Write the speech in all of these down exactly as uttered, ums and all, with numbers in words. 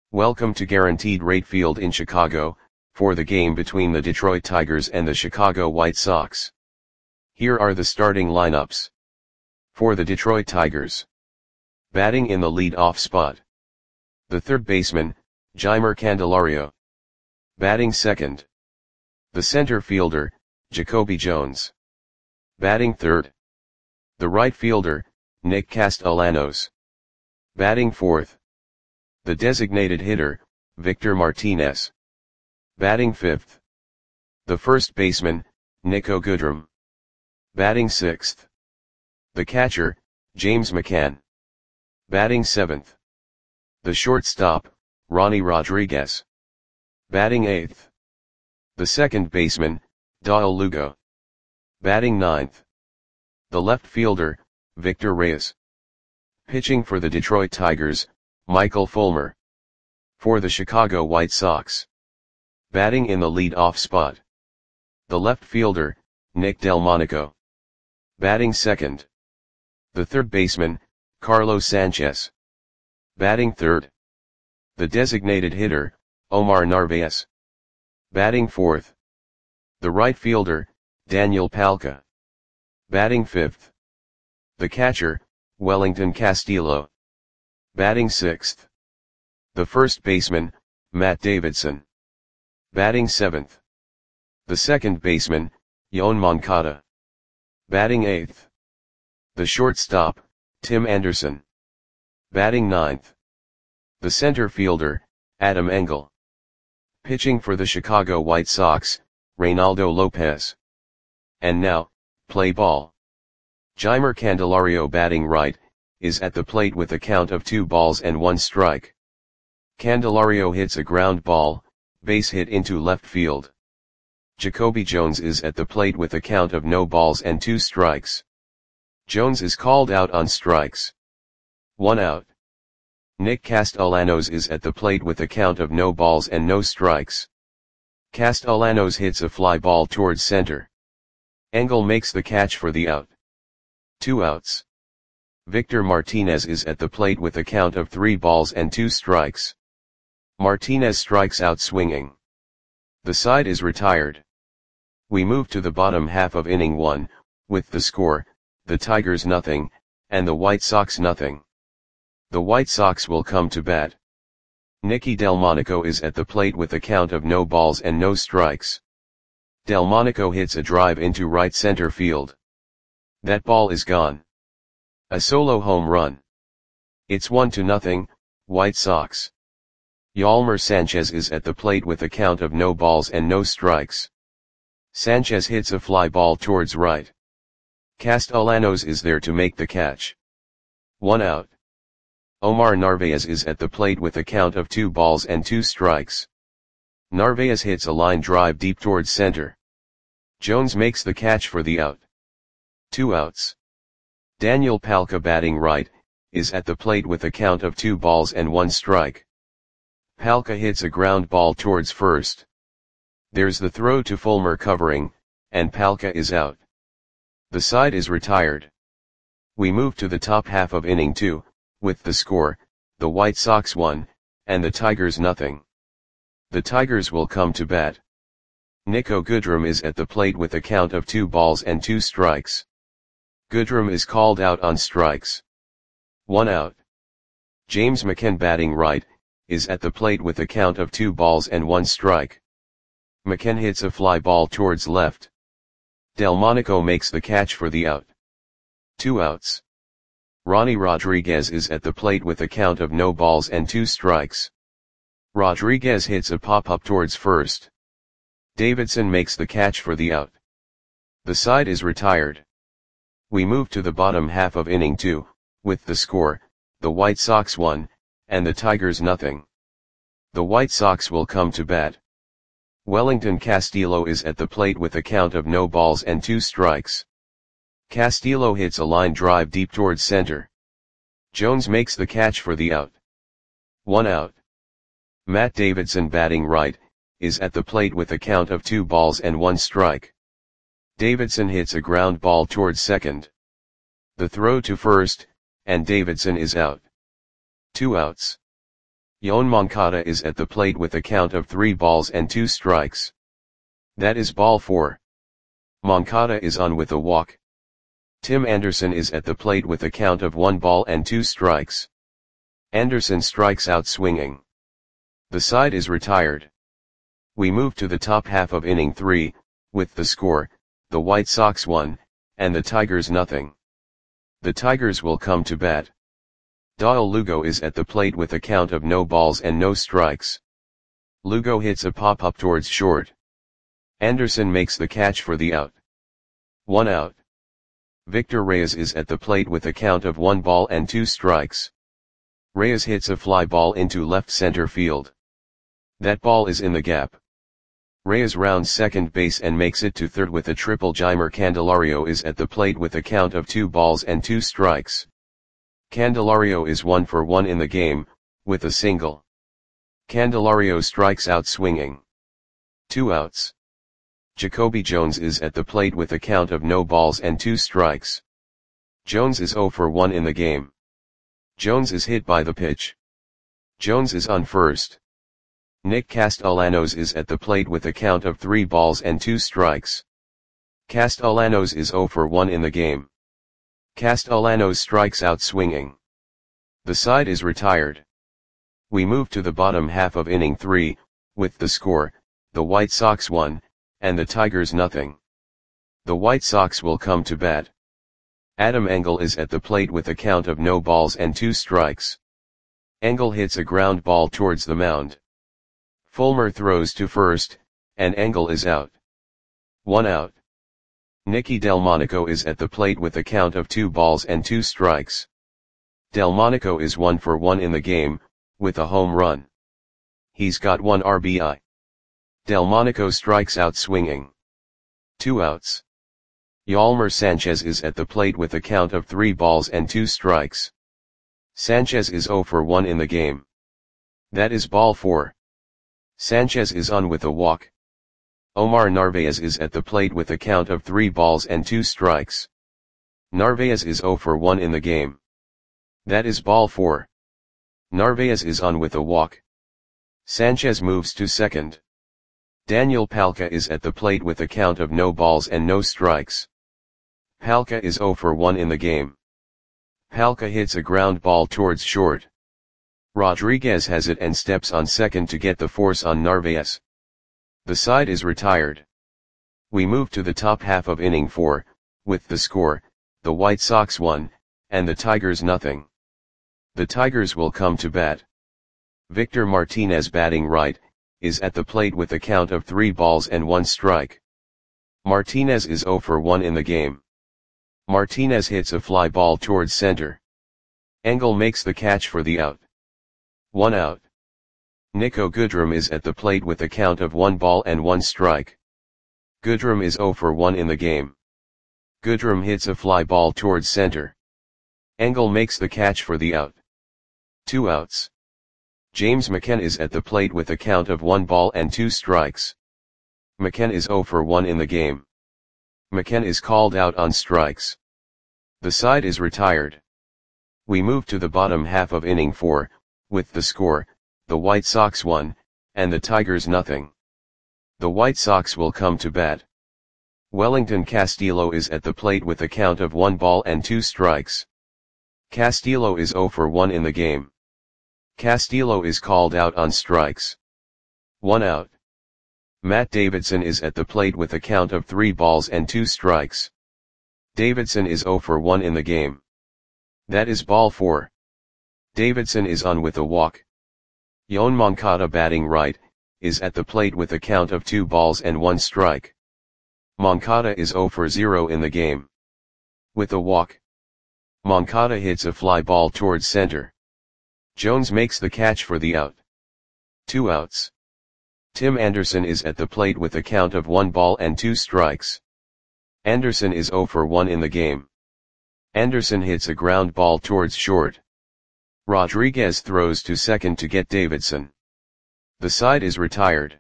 Welcome to Guaranteed Rate Field in Chicago, for the game between the Detroit Tigers and the Chicago White Sox. Here are the starting lineups. For the Detroit Tigers. Batting in the lead-off spot. The third baseman, Jeimer Candelario. Batting second. The center fielder, Jacoby Jones. Batting third. The right fielder, Nick Castellanos. Batting fourth. The designated hitter, Victor Martinez. Batting fifth. The first baseman, Niko Goodrum. Batting sixth. The catcher, James McCann. Batting seventh. The shortstop, Ronnie Rodriguez. Batting eighth. The second baseman, Dale Lugo. Batting ninth. The left fielder, Victor Reyes. Pitching for the Detroit Tigers, Michael Fulmer. For the Chicago White Sox. Batting in the lead-off spot. The left fielder, Nick Delmonico. Batting second. The third baseman, Carlos Sanchez. Batting third. The designated hitter, Omar Narvaez. Batting fourth. The right fielder, Daniel Palka. Batting fifth. The catcher, Wellington Castillo. Batting sixth. The first baseman, Matt Davidson. Batting seventh. The second baseman, Yoan Moncada. Batting eighth. The shortstop, Tim Anderson. Batting ninth. The center fielder, Adam Engel. Pitching for the Chicago White Sox, Reynaldo Lopez. And now, play ball. Jeimer Candelario, batting right, is at the plate with a count of two balls and one strike. Candelario hits a ground ball, base hit into left field. Jacoby Jones is at the plate with a count of no balls and two strikes. Jones is called out on strikes. One out. Nick Castellanos is at the plate with a count of no balls and no strikes. Castellanos hits a fly ball towards center. Engel makes the catch for the out. Two outs. Victor Martinez is at the plate with a count of three balls and two strikes. Martinez strikes out swinging. The side is retired. We move to the bottom half of inning one, with the score, the Tigers nothing, and the White Sox nothing. The White Sox will come to bat. Nicky Delmonico is at the plate with a count of no balls and no strikes. Delmonico hits a drive into right center field. That ball is gone. A solo home run. It's one to nothing, White Sox. Yolmer Sanchez is at the plate with a count of no balls and no strikes. Sanchez hits a fly ball towards right. Castellanos is there to make the catch. One out. Omar Narvaez is at the plate with a count of two balls and two strikes. Narvaez hits a line drive deep towards center. Jones makes the catch for the out. Two outs. Daniel Palka, batting right, is at the plate with a count of two balls and one strike. Palka hits a ground ball towards first. There's the throw to Fulmer covering, and Palka is out. The side is retired. We move to the top half of inning two, with the score, the White Sox one, and the Tigers nothing. The Tigers will come to bat. Niko Goodrum is at the plate with a count of two balls and two strikes. Goodrum is called out on strikes. One out. James McCann, batting right, is at the plate with a count of two balls and one strike. McCann hits a fly ball towards left. Delmonico makes the catch for the out. Two outs. Ronnie Rodriguez is at the plate with a count of no balls and two strikes. Rodriguez hits a pop-up towards first. Davidson makes the catch for the out. The side is retired. We move to the bottom half of inning two, with the score, the White Sox one, and the Tigers nothing. The White Sox will come to bat. Wellington Castillo is at the plate with a count of no balls and two strikes. Castillo hits a line drive deep towards center. Jones makes the catch for the out. One out. Matt Davidson, batting right, is at the plate with a count of two balls and one strike. Davidson hits a ground ball towards second. The throw to first, and Davidson is out. Two outs. Yoan Moncada is at the plate with a count of three balls and two strikes. That is ball four. Moncada is on with a walk. Tim Anderson is at the plate with a count of one ball and two strikes. Anderson strikes out swinging. The side is retired. We move to the top half of inning three, with the score, the White Sox one, and the Tigers nothing. The Tigers will come to bat. Dawel Lugo is at the plate with a count of no balls and no strikes. Lugo hits a pop-up towards short. Anderson makes the catch for the out. One out. Victor Reyes is at the plate with a count of one ball and two strikes. Reyes hits a fly ball into left center field. That ball is in the gap. Reyes rounds second base and makes it to third with a triple. Jeimer Candelario is at the plate with a count of two balls and two strikes. Candelario is one for one in the game, with a single. Candelario strikes out swinging. Two outs. Jacoby Jones is at the plate with a count of no balls and two strikes. Jones is zero for one in the game. Jones is hit by the pitch. Jones is on first. Nick Castellanos is at the plate with a count of three balls and two strikes. Castellanos is zero for one in the game. Castellanos strikes out swinging. The side is retired. We move to the bottom half of inning three, with the score, the White Sox one, and the Tigers nothing. The White Sox will come to bat. Adam Engel is at the plate with a count of no balls and two strikes. Engel hits a ground ball towards the mound. Fulmer throws to first, and Engel is out. One out. Nicky Delmonico is at the plate with a count of two balls and two strikes. Delmonico is one for one in the game, with a home run. He's got one R B I. Delmonico strikes out swinging. Two outs. Yolmer Sanchez is at the plate with a count of three balls and two strikes. Sanchez is zero for one in the game. That is ball four. Sanchez is on with a walk. Omar Narvaez is at the plate with a count of three balls and two strikes. Narvaez is zero for one in the game. That is ball four. Narvaez is on with a walk. Sanchez moves to second. Daniel Palka is at the plate with a count of no balls and no strikes. Palka is zero for one in the game. Palka hits a ground ball towards short. Rodriguez has it and steps on second to get the force on Narvaez. The side is retired. We move to the top half of inning four, with the score, the White Sox one, and the Tigers nothing. The Tigers will come to bat. Victor Martinez, batting right, is at the plate with a count of three balls and one strike. Martinez is zero for one in the game. Martinez hits a fly ball towards center. Engel makes the catch for the out. One out. Nico Goodrum is at the plate with a count of one ball and one strike. Goodrum is zero for one in the game. Goodrum hits a fly ball towards center. Engel makes the catch for the out. Two outs. James McCann is at the plate with a count of one ball and two strikes. McCann is zero for one in the game. McCann is called out on strikes. The side is retired. We move to the bottom half of inning four, with the score, the White Sox one, and the Tigers nothing. The White Sox will come to bat. Wellington Castillo is at the plate with a count of one ball and two strikes. Castillo is zero for one in the game. Castillo is called out on strikes. One out. Matt Davidson is at the plate with a count of three balls and two strikes. Davidson is zero for one in the game. That is ball four. Davidson is on with a walk. Yoan Moncada, batting right, is at the plate with a count of two balls and one strike. Moncada is zero for zero in the game. With a walk. Moncada hits a fly ball towards center. Jones makes the catch for the out. Two outs. Tim Anderson is at the plate with a count of one ball and two strikes. Anderson is zero for one in the game. Anderson hits a ground ball towards short. Rodriguez throws to second to get Davidson. The side is retired.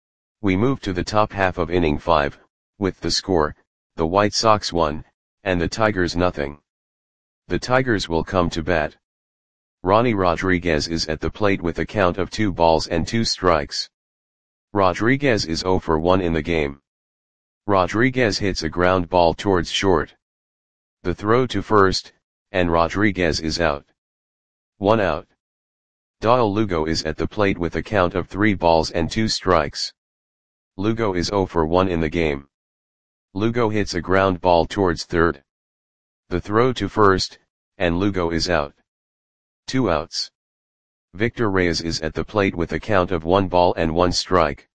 We move to the top half of inning five, with the score, the White Sox one, and the Tigers nothing. The Tigers will come to bat. Ronnie Rodriguez is at the plate with a count of two balls and two strikes. Rodriguez is zero for one in the game. Rodriguez hits a ground ball towards short. The throw to first, and Rodriguez is out. One out. Dale Lugo is at the plate with a count of three balls and two strikes. Lugo is zero for one in the game. Lugo hits a ground ball towards third. The throw to first, and Lugo is out. Two outs. Victor Reyes is at the plate with a count of one ball and one strike.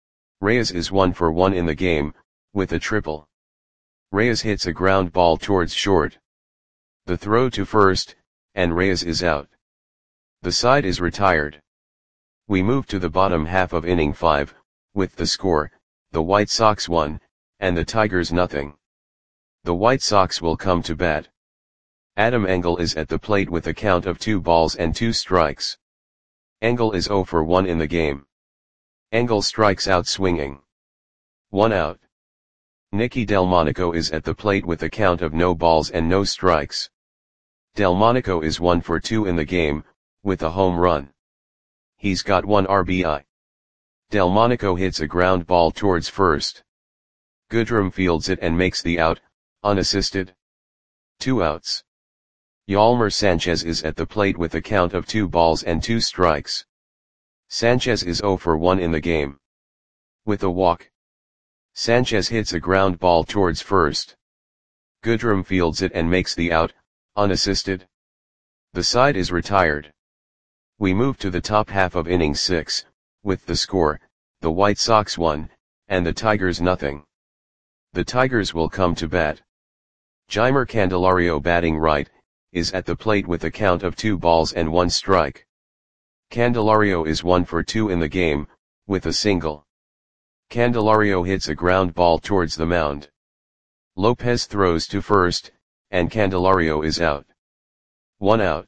Reyes is one for one in the game, with a triple. Reyes hits a ground ball towards short. The throw to first, and Reyes is out. The side is retired. We move to the bottom half of inning five, with the score, the White Sox one, and the Tigers nothing. The White Sox will come to bat. Adam Engel is at the plate with a count of two balls and two strikes. Engel is zero for one in the game. Engel strikes out swinging. One out. Nicky Delmonico is at the plate with a count of no balls and no strikes. Delmonico is one for two in the game, with a home run. He's got one R B I. Delmonico hits a ground ball towards first. Goodrum fields it and makes the out, unassisted. Two outs. Yolmer Sanchez is at the plate with a count of two balls and two strikes. Sanchez is zero for one in the game. With a walk. Sanchez hits a ground ball towards first. Goodrum fields it and makes the out, unassisted. The side is retired. We move to the top half of inning six, with the score, the White Sox one, and the Tigers nothing. The Tigers will come to bat. Jeimer Candelario, batting right, is at the plate with a count of two balls and one strike. Candelario is one for two in the game, with a single. Candelario hits a ground ball towards the mound. Lopez throws to first, and Candelario is out. One out.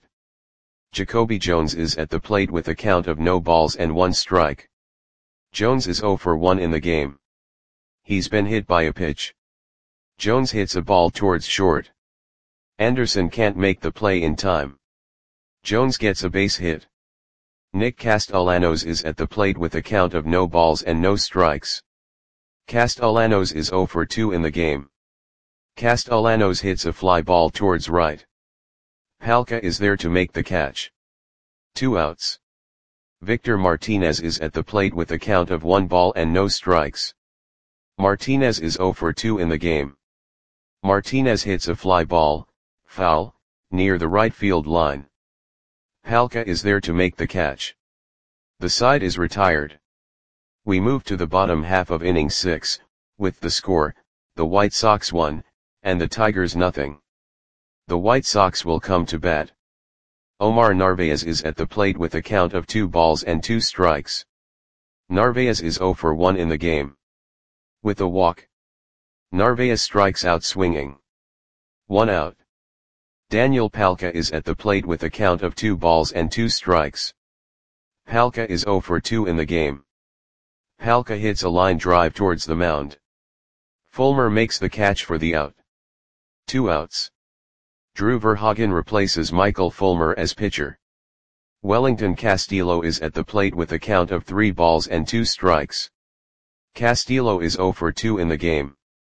Jacoby Jones is at the plate with a count of no balls and one strike. Jones is zero for one in the game. He's been hit by a pitch. Jones hits a ball towards short. Anderson can't make the play in time. Jones gets a base hit. Nick Castellanos is at the plate with a count of no balls and no strikes. Castellanos is zero for two in the game. Castellanos hits a fly ball towards right. Palka is there to make the catch. Two outs. Victor Martinez is at the plate with a count of one ball and no strikes. Martinez is zero for two in the game. Martinez hits a fly ball, foul, near the right field line. Palka is there to make the catch. The side is retired. We move to the bottom half of inning six, with the score, the White Sox one, and the Tigers nothing. The White Sox will come to bat. Omar Narvaez is at the plate with a count of two balls and two strikes. Narvaez is zero for one in the game. With a walk. Narvaez strikes out swinging. One out. Daniel Palka is at the plate with a count of two balls and two strikes. Palka is zero for two in the game. Palka hits a line drive towards the mound. Fulmer makes the catch for the out. Two outs. Drew Verhagen replaces Michael Fulmer as pitcher. Wellington Castillo is at the plate with a count of three balls and two strikes. Castillo is zero for two in the game.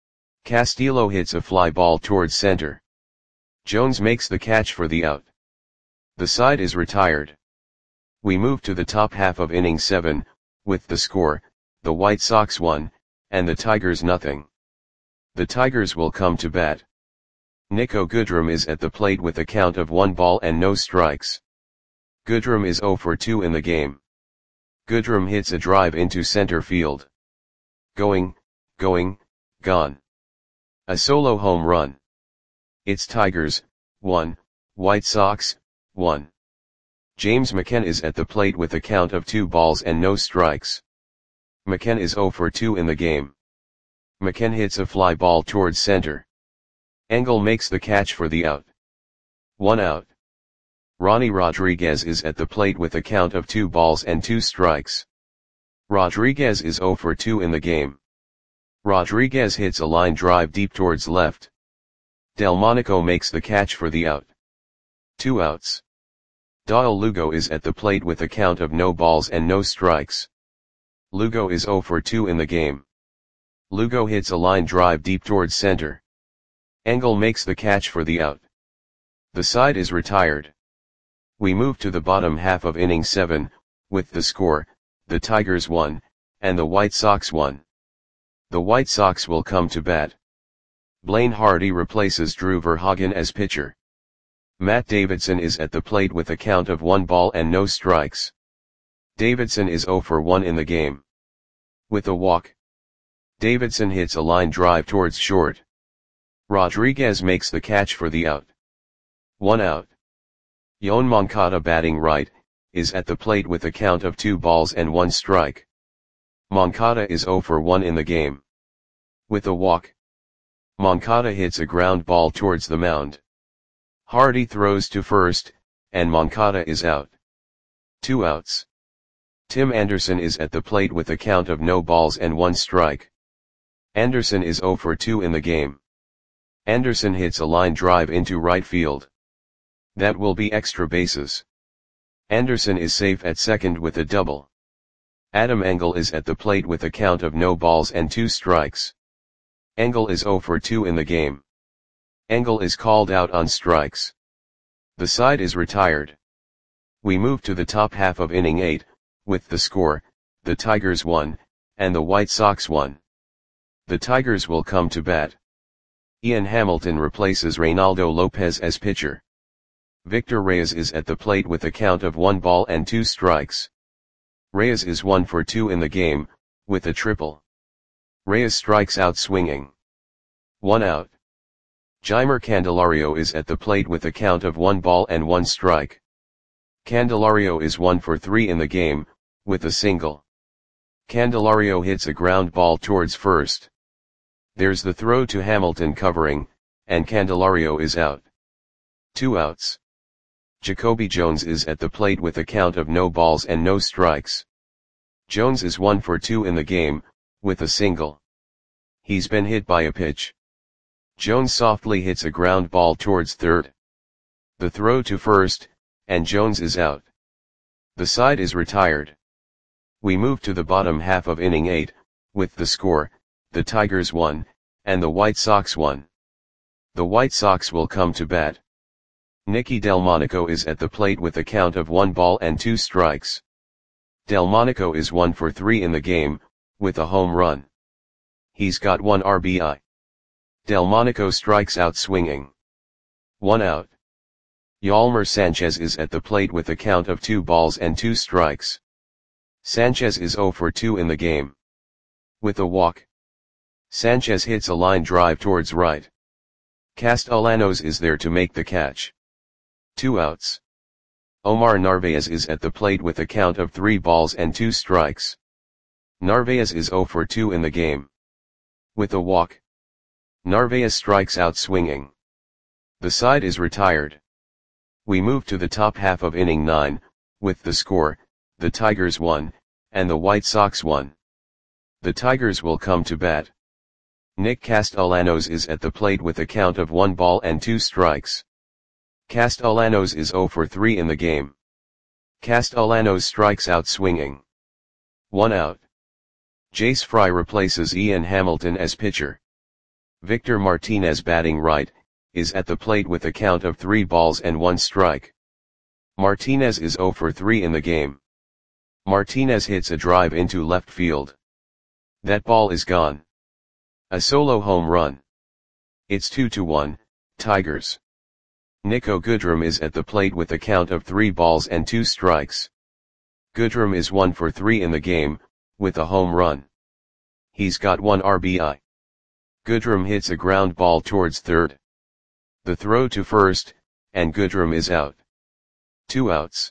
Castillo hits a fly ball towards center. Jones makes the catch for the out. The side is retired. We move to the top half of inning seven, with the score, the White Sox one, and the Tigers nothing. The Tigers will come to bat. Nico Goodrum is at the plate with a count of one ball and no strikes. Goodrum is zero for two in the game. Goodrum hits a drive into center field. Going, going, gone. A solo home run. It's Tigers, one, White Sox, one. James McCann is at the plate with a count of two balls and no strikes. McCann is zero for two in the game. McCann hits a fly ball towards center. Engel makes the catch for the out. One out. Ronnie Rodriguez is at the plate with a count of two balls and two strikes. Rodriguez is zero for two in the game. Rodriguez hits a line drive deep towards left. Delmonico makes the catch for the out. Two outs. Dale Lugo is at the plate with a count of no balls and no strikes. Lugo is zero for two in the game. Lugo hits a line drive deep towards center. Engel makes the catch for the out. The side is retired. We move to the bottom half of inning seven, with the score, the Tigers won, and the White Sox won. The White Sox will come to bat. Blaine Hardy replaces Drew Verhagen as pitcher. Matt Davidson is at the plate with a count of one ball and no strikes. Davidson is zero for one in the game. With a walk, Davidson hits a line drive towards short. Rodriguez makes the catch for the out. One out. Yoan Moncada, batting right, is at the plate with a count of two balls and one strike. Moncada is zero for one in the game. With a walk, Moncada hits a ground ball towards the mound. Hardy throws to first, and Moncada is out. Two outs. Tim Anderson is at the plate with a count of no balls and one strike. Anderson is zero for two in the game. Anderson hits a line drive into right field. That will be extra bases. Anderson is safe at second with a double. Adam Engel is at the plate with a count of no balls and two strikes. Engel is zero for two in the game. Engel is called out on strikes. The side is retired. We move to the top half of inning eight, with the score, the Tigers won, and the White Sox won. The Tigers will come to bat. Ian Hamilton replaces Reynaldo Lopez as pitcher. Victor Reyes is at the plate with a count of one ball and two strikes. Reyes is one for two in the game, with a triple. Reyes strikes out swinging. One out. Jeimer Candelario is at the plate with a count of one ball and one strike. Candelario is one for three in the game, with a single. Candelario hits a ground ball towards first. There's the throw to Hamilton covering, and Candelario is out. Two outs. Jacoby Jones is at the plate with a count of no balls and no strikes. Jones is one for two in the game, with a single. He's been hit by a pitch. Jones softly hits a ground ball towards third. The throw to first, and Jones is out. The side is retired. We move to the bottom half of inning eight, with the score, the Tigers won, and the White Sox won. The White Sox will come to bat. Nicky Delmonico is at the plate with a count of one ball and two strikes. Delmonico is one for three in the game, with a home run. He's got one R B I. Delmonico strikes out swinging. One out. Yolmer Sanchez is at the plate with a count of two balls and two strikes. Sanchez is zero for two in the game. With a walk, Sanchez hits a line drive towards right. Castellanos is there to make the catch. Two outs. Omar Narvaez is at the plate with a count of three balls and two strikes. Narvaez is zero for two in the game. With a walk, Narvaez strikes out swinging. The side is retired. We move to the top half of inning nine, with the score, the Tigers won, and the White Sox won. The Tigers will come to bat. Nick Castellanos is at the plate with a count of one ball and two strikes. Castellanos is zero for three in the game. Castellanos strikes out swinging. One out. Jace Fry replaces Ian Hamilton as pitcher. Victor Martinez, batting right, is at the plate with a count of three balls and one strike. Martinez is zero for three in the game. Martinez hits a drive into left field. That ball is gone. A solo home run. It's two to one, Tigers. Nico Goodrum is at the plate with a count of three balls and two strikes. Goodrum is one for three in the game, with a home run. He's got one R B I. Goodrum hits a ground ball towards third. The throw to first, and Goodrum is out. Two outs.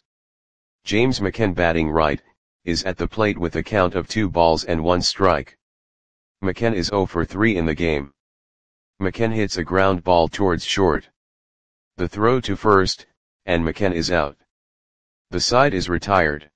James McCann, batting right, is at the plate with a count of two balls and one strike. McCann is zero for three in the game. McCann hits a ground ball towards short. The throw to first, and McCann is out. The side is retired.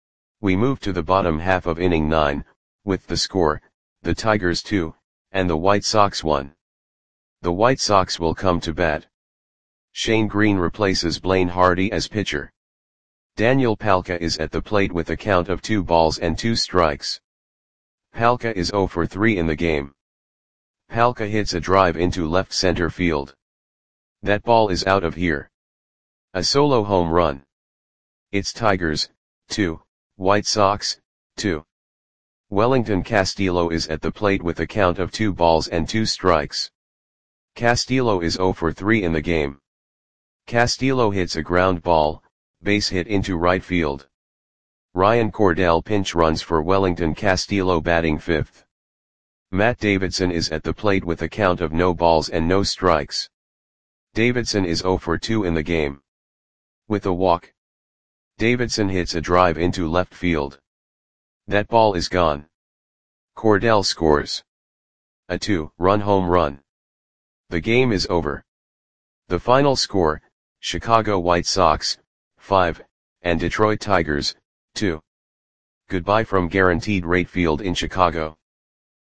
We move to the bottom half of inning nine, with the score, the Tigers two, and the White Sox one. The White Sox will come to bat. Shane Green replaces Blaine Hardy as pitcher. Daniel Palka is at the plate with a count of two balls and two strikes. Palka is zero for three in the game. Palka hits a drive into left center field. That ball is out of here. A solo home run. It's Tigers, two, White Sox, two. Wellington Castillo is at the plate with a count of two balls and two strikes. Castillo is zero for three in the game. Castillo hits a ground ball, base hit into right field. Ryan Cordell pinch runs for Wellington Castillo batting fifth. Matt Davidson is at the plate with a count of no balls and no strikes. Davidson is zero for two in the game. With a walk, Davidson hits a drive into left field. That ball is gone. Cordell scores a two-run home run. The game is over. The final score, Chicago White Sox, five, and Detroit Tigers, two. Goodbye from Guaranteed Rate Field in Chicago.